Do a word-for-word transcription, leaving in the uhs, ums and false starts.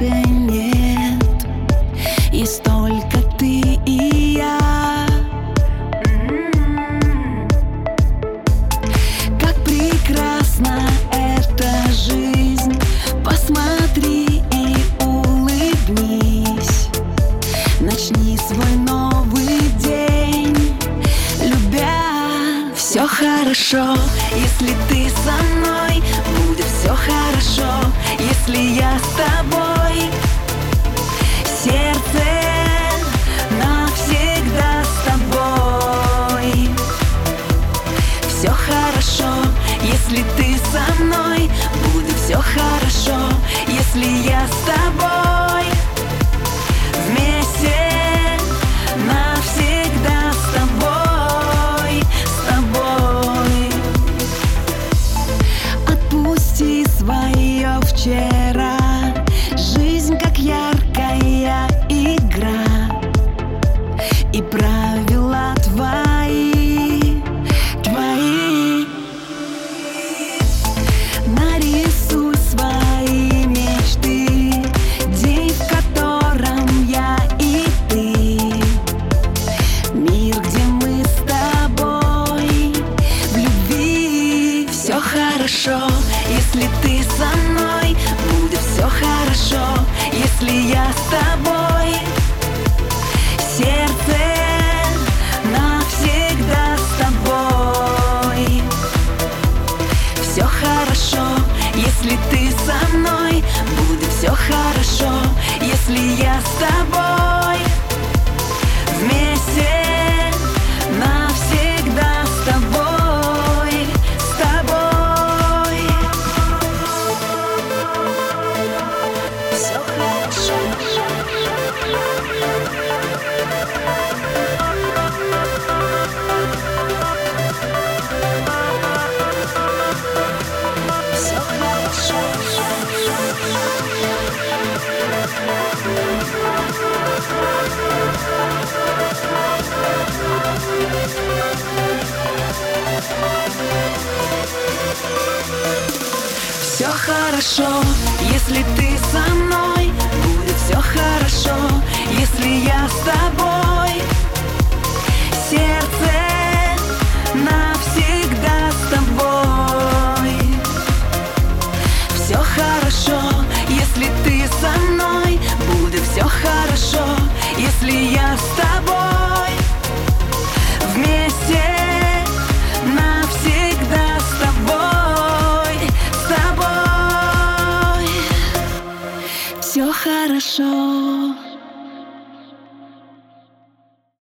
больше нет. Есть только ты и я. Как прекрасна эта жизнь. Посмотри и улыбнись. Начни свой новый день, любя. Все хорошо, если ты со мной. Будет все хорошо, если я с тобой. Сердце навсегда с тобой. Все хорошо, если ты со мной. Будет все хорошо, если я с тобой. Вместе навсегда с тобой, с тобой. Отпусти свое вчера. Жизнь как яркая игра, и правила твои, твои. Нарисуй свои мечты, день, в котором я и ты. Мир, где мы с тобой в любви. Все хорошо, если ты со мной. Будет все хорошо, если я с тобой. Сердце навсегда с тобой. Все хорошо, если ты со мной. Будет все хорошо, если я с тобой. Вместе навсегда с тобой, с тобой. Все хорошо. Все хорошо. Все хорошо, если ты со мной. Будет все хорошо, если я с тобой. Сердце навсегда с тобой. Все хорошо, если ты со мной. Будет все хорошо, если я с тобой. Вместе навсегда с тобой, с тобой. Все хорошо.